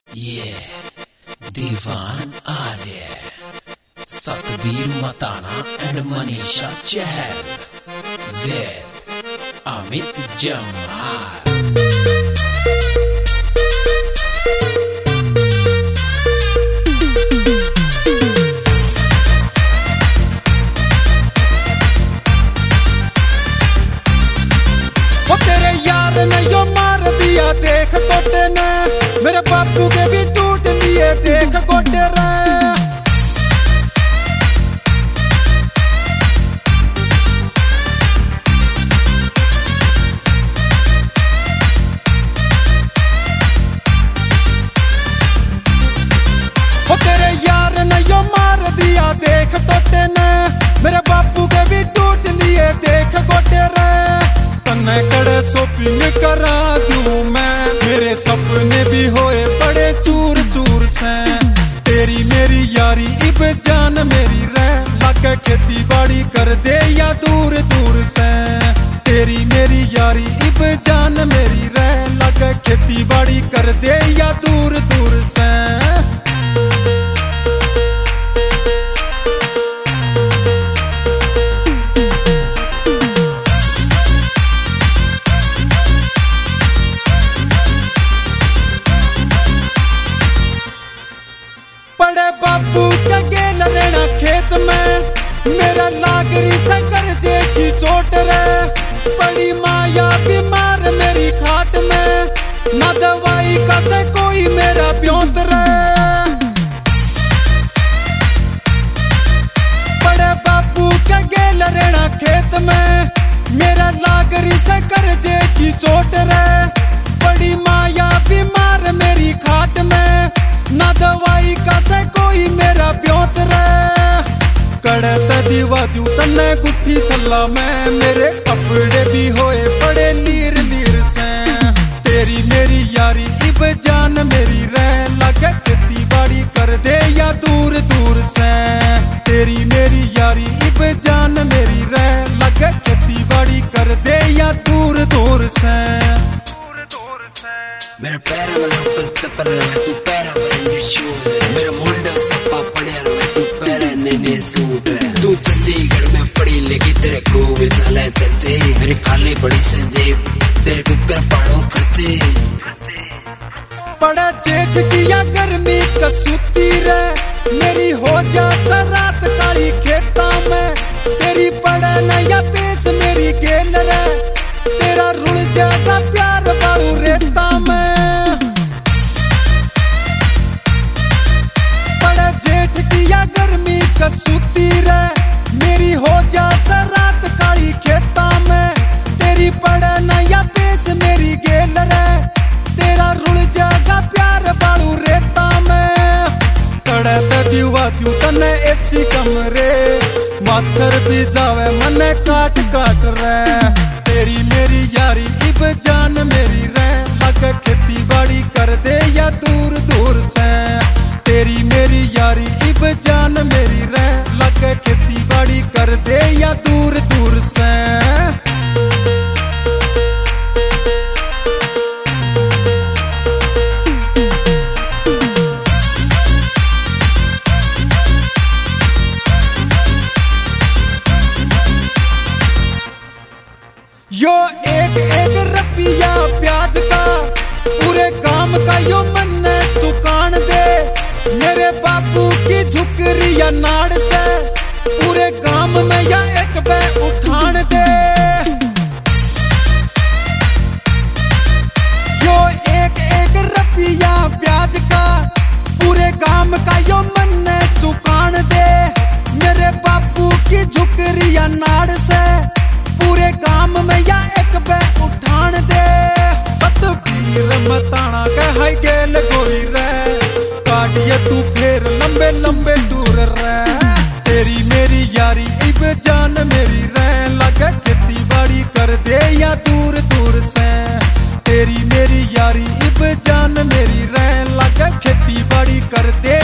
ये Diwan Arya, Satbir Matana and Manisha Chahal with Amit Jamal. देख गोटे ने मेरे बापू के भी टूट लिए, देख गोटे रे। वो तेरे यार ने यो मार दिया, देख टोटे ने मेरे बापू के भी टूट लिए, देख गोटे रे। तन्ने कड़े शॉपिंग करा दूं मैं, मेरे सपने भी होए बड़े चूर चूर से। तेरी मेरी यारी इब जान मेरी रह, लाके खेती बाड़ी कर दे या दूर दूर से। तेरी मेरी यारी इब जान मेरी रह, लाके खेती बाड़ी कर दे या दूर दूर से। बापू के गेल रहना खेत में, मेरा लागरी से कर्जे की चोट रे। बड़ी माया बीमार मेरी खाट में, ना दवाई का से कोई मेरा ब्योंत रे। बड़े बापू के गेल रहना खेत में, मेरा लागरी से कर्जे की चोट रे। बड़ी माया बीमार मेरी खाट में, ना दवाई का से कोई मेरा ब्योत रे। कड़त दीवा दू तन्ने गुट्ठी छल्ला में, मेरे कपड़े भी होए बड़े लीर लीर से। तेरी मेरी यारी इब जान मेरी रह, लागे खेती बाड़ी कर दे या दूर दूर से। तेरी मेरी यारी इब जान मेरी रह, लागे खेती बाड़ी कर दे या दूर दूर से। मेरे पैर में लोकल चप्पल है, तू पैर में शूज है। मेरा मुंडा सप्पा पड़े है, तू पैर ने सूट है। तू चंडीगढ़ में पड़ी लेगी, तेरे को भी साले चर्चे। मेरी खाली बड़ी से जेब, तेरे कुकर पाड़ो खर्चे। बड़ा जेठ किया गर्मी कसूती रे, मेरी हो जा रात काली खेता में। तेरी पड़े न या पेश मेरी गेल रे, तेरा रुड़ जाता प्यार बाड़ू रेता में। बड़ा जेठ किया गर्मी कसूती रे, मेरी हो जा रात काली खेता में। तेरी पड़े न या पेश मेरी गेल रे, तेरा रुड़ जागा प्यार बाड़ू रेता में। कड़े ते दीवा दू तन्ने एसी कमरे, मच्छर भी जावे मने काट काट रे। तेरी मेरी यारी इब जान मेरी रह, लागे खेती बाड़ी कर दे या दूर दूर से। तेरी मेरी यारी इब जान मेरी रह, लागे खेती बाड़ी कर दे या दूर दूर से। यो एक एक रुपया प्याज का, पूरे काम का यो मन्ने चुकान दे। मेरे बापू की झुकरी या नाड़ से, पूरे काम में या एक बे उठान दे। यो एक एक रुपया प्याज का, पूरे काम का यो मन्ने चुकान दे। मेरे बापू की झुकरी या नाड़ से, पूरे काम में या एक बे उठान दे। सतबीर मताना के हाय गेल गोरी रे, काटिए तू फेर लंबे लंबे टूर रे। तेरी मेरी यारी इब जान मेरी रह, लागे खेती बाड़ी कर दे या दूर दूर से। तेरी मेरी यारी इब जान मेरी रह, लागे खेती बाड़ी कर दे